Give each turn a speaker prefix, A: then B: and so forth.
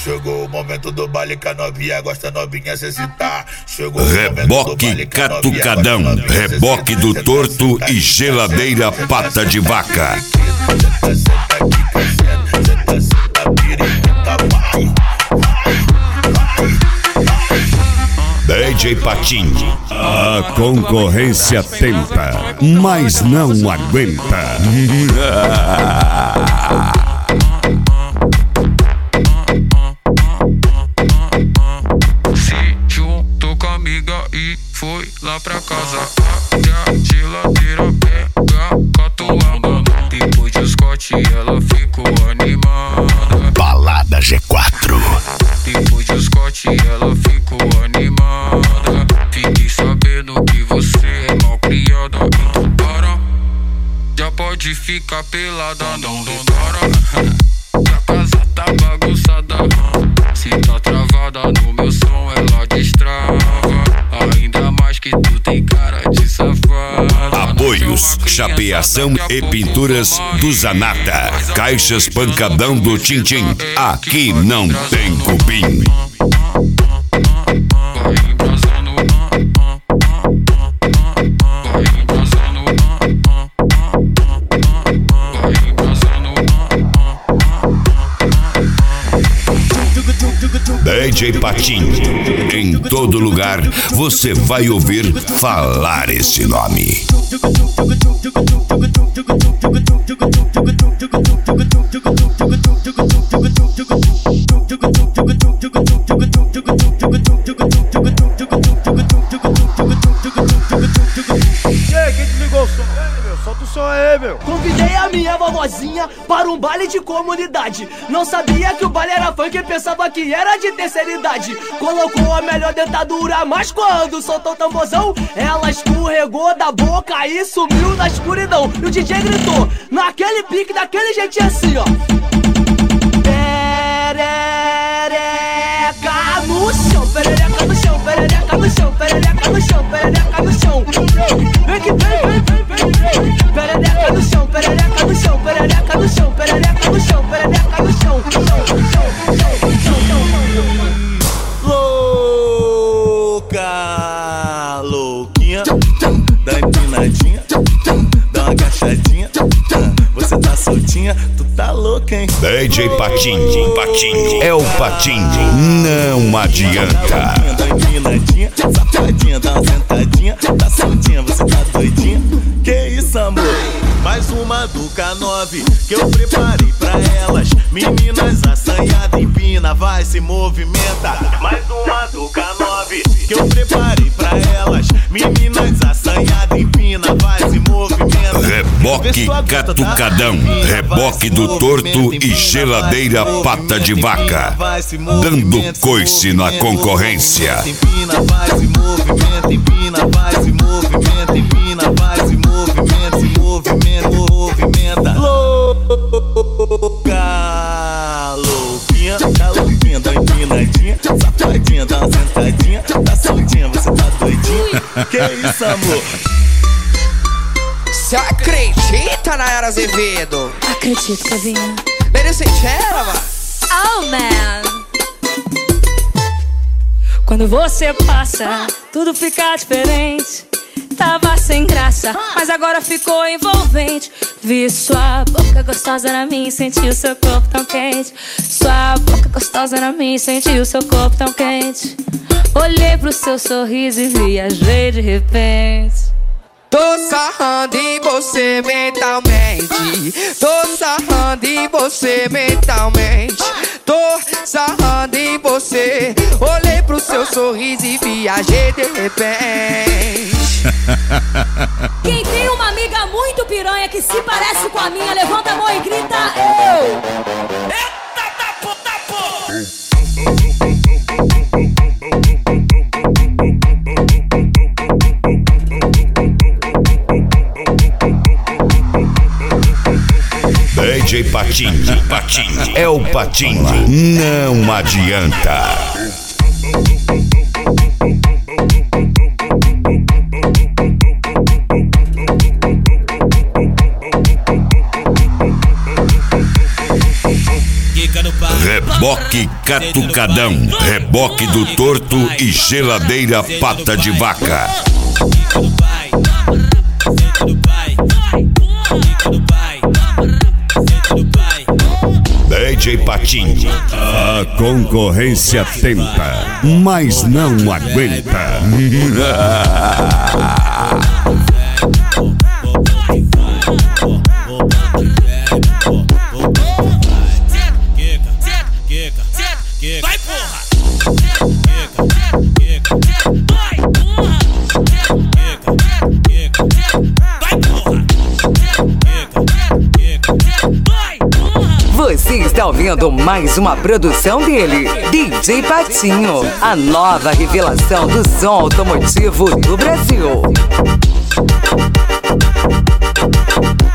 A: Chegou o momento do baile que a novinha gosta, novinha se excitar. Chegou
B: Reboque catucadão, reboque do torto e geladeira pata de vaca. DJ Patinho, a concorrência tenta, mas não aguenta.
C: Se juntou com a amiga e foi lá pra casa. Até a geladeira pega, catuaba. Depois de Scott ela ficou animada.
B: Balada G4.
C: Depois de Scott ela ficou animada. Fiquei sabendo que você é mal criada. Então para, já pode ficar pelada. Não para, que a casa tá bagunçada. Se tá travada no meu som ela destrava. Ainda mais que tu tem cara de safada.
B: Apoios, chapeação e pinturas do Zanata. Caixas pancadão do Tintim. Aqui não tem cupim. DJ Patinho, em todo lugar você vai ouvir falar esse nome.
D: Quem desligou o som? Solta o som aí, meu.
E: Convidei a minha vovozinha para um baile de comunidade. Não sabia que o baile era funk e pensava que era de terceira idade. Colocou a melhor dentadura, mas quando soltou o tamborzão, ela escorregou da boca e sumiu na escuridão. E o DJ gritou, naquele pique, daquele jeitinho assim, ó. Perereca no chão, perereca no chão, perereca no chão, perereca no chão, perereca no chão. Vem que vem. Perereca no chão, perereca no chão, perereca no chão, perereca no chão, perereca no chão.
F: Louca, louquinha, dá empinadinha, dá uma agachadinha. Você tá soltinha, tu tá louca, hein?
B: DJ Patinho, Patinho é o Patinho, não adianta.
F: Dá empinadinha, safadinha, dá uma sentadinha. Tá soltinha, você tá doidinha? Que isso, amor? Mais uma do K9 que eu preparei pra elas. Meninas assanhadas, empina, vai, se movimenta. Mais uma do K9 que eu preparei pra elas. Meninas assanhadas, empina, vai, se movimenta.
B: Reboque catucadão, reboque do torto e geladeira pata de vaca. Dando coice na concorrência.
F: Empina, vai, se movimenta, empina, vai, se movimenta, empina, vai, se movimenta, se movimenta, movimenta. Louca, louquinha, tá louquinha, dá empinadinha, safadinha, dá uma sentadinha. Tá soltinha, você tá doidinha? Que isso, amor?
G: Você acredita, Nayara Azevedo?
H: Acredito, Cavinha.
G: Merecentela, mano.
H: Oh, man. Quando você passa, tudo fica diferente. Tava sem graça, mas agora ficou envolvente. Vi sua boca gostosa na minha e senti o seu corpo tão quente. Sua boca gostosa na minha e senti o seu corpo tão quente. Olhei pro seu sorriso e viajei de repente.
G: Tô sarrando em você mentalmente. Tô sarrando em você mentalmente. Tô sarrando em você. Olhei pro seu sorriso e viajei de repente.
H: Quem tem uma amiga muito piranha que se parece com a minha, levanta a mão e grita eu.
C: Eita da puta, pô!
B: DJ Patinho, Patinho é o Patinho, não adianta. Reboque Rock Catucadão, reboque do torto e geladeira pata de vaca. DJ Patinho, a concorrência tenta, mas não aguenta.
I: Vai, porra!
J: Você está ouvindo mais uma produção dele, DJ Patinho, a nova revelação do som automotivo do Brasil.